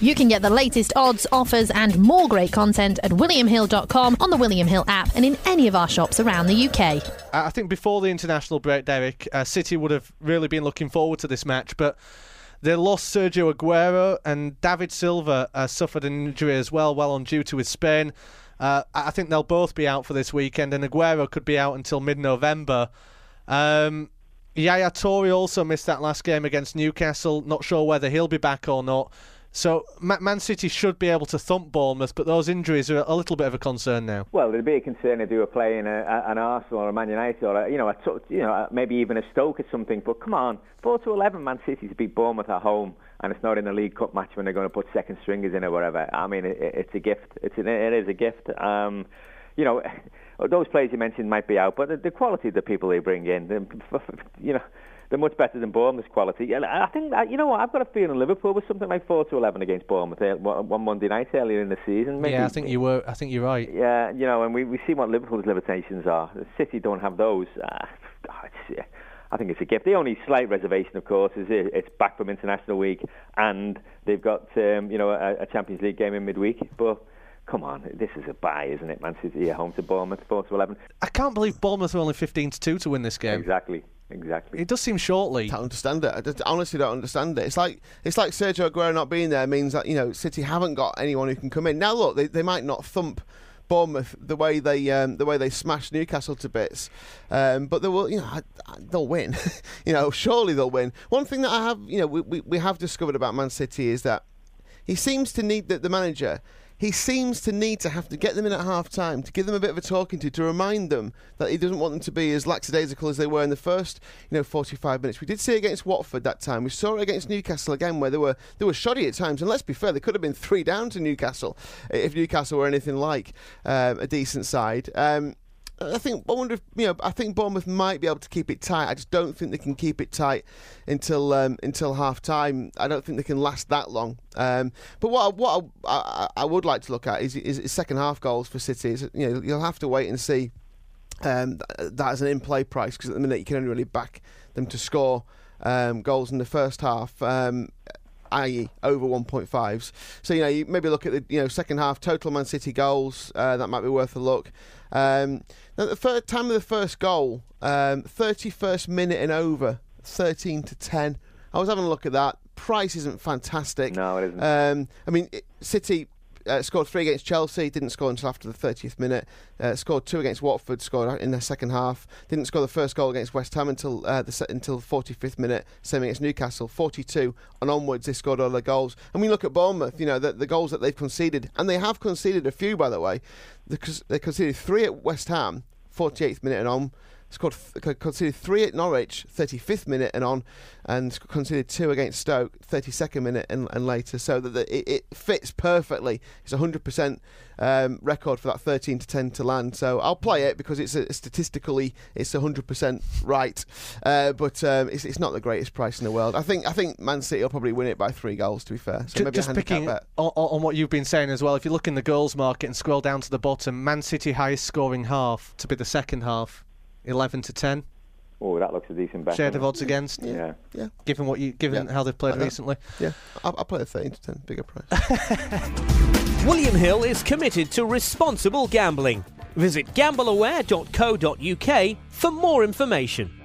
You can get the latest odds, offers and more great content at williamhill.com, on the William Hill app and in any of our shops around the UK. I think before the international break, Derek, City would have really been looking forward to this match, but they lost Sergio Aguero and David Silva suffered an injury as well while on duty with Spain. I think they'll both be out for this weekend, and Aguero could be out until mid-November. Yaya Toure also missed that last game against Newcastle. Not sure whether he'll be back or not. So Man City should be able to thump Bournemouth, but those injuries are a little bit of a concern now. Well, there'd be a concern if they were playing an Arsenal or a Man United or maybe even a Stoke or something. But come on, 4-11 Man City to beat Bournemouth at home, and it's not in a League Cup match when they're going to put second stringers in or whatever. I mean, it's a gift. It is a gift. Those players you mentioned might be out, but the quality of the people they bring in, they're much better than Bournemouth's quality. I think, I've got a feeling Liverpool was something like 4-11 against Bournemouth one Monday night earlier in the season. Maybe. Yeah, I think you're right. Yeah, and we see what Liverpool's limitations are. The City don't have those. I think it's a gift. The only slight reservation, of course, is it's back from international week, and they've got a Champions League game in midweek. But come on, this is a bye, isn't it? Man City at home to Bournemouth, 4-11. I can't believe Bournemouth are only 15-2 to win this game. Exactly. It does seem shortly. I don't understand it. I honestly don't understand it. It's like Sergio Aguero not being there means that City haven't got anyone who can come in. Now look, they might not thump Bournemouth the way they smashed Newcastle to bits, but they will. They'll win. Surely they'll win. One thing that I have, we have discovered about Man City is that he seems to need the manager. He seems to need to have to get them in at half-time, to give them a bit of a talking to remind them that he doesn't want them to be as lackadaisical as they were in the first 45 minutes. We did see it against Watford that time. We saw it against Newcastle again, where they were shoddy at times. And let's be fair, they could have been 3 down to Newcastle if Newcastle were anything like a decent side. I think Bournemouth might be able to keep it tight. I just don't think they can keep it tight until half time. I don't think they can last that long. But what I would like to look at is second half goals for City. You'll have to wait and see that as an in-play price, because at the minute you can only really back them to score goals in the first half. I.e. over 1.5s. So you maybe look at the second half total Man City goals. That might be worth a look. Now the time of the first goal, 31st minute and over, 13-10. I was having a look at that. Price isn't fantastic. No, it isn't. City scored 3 against Chelsea, didn't score until after the 30th minute. Scored 2 against Watford, scored in the second half. Didn't score the first goal against West Ham until the 45th minute. Same against Newcastle. 42 and onwards, they scored all their goals. And when you look at Bournemouth, the goals that they've conceded, and they have conceded a few, by the way. They conceded 3 at West Ham, 48th minute and on. Conceded 3 at Norwich, 35th minute and on, and conceded 2 against Stoke, 32nd minute and later. So that it fits perfectly. It's 100% record for that 13-10 to land. So I'll play it because statistically it's 100% right. But it's not the greatest price in the world. I think Man City will probably win it by 3 goals. To be fair, so maybe just picking on what you've been saying as well. If you look in the goals market and scroll down to the bottom, Man City highest scoring half to be the second half. 11-10. Oh, that looks a decent bet. Shared of odds against. Yeah. Given how they've played recently. Yeah, I'll play a 13-10 bigger price. William Hill is committed to responsible gambling. Visit gambleaware.co.uk for more information.